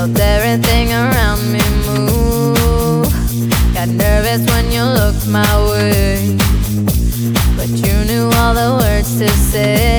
Felt everything around me move. Got nervous when you looked my way, but you knew all the words to say.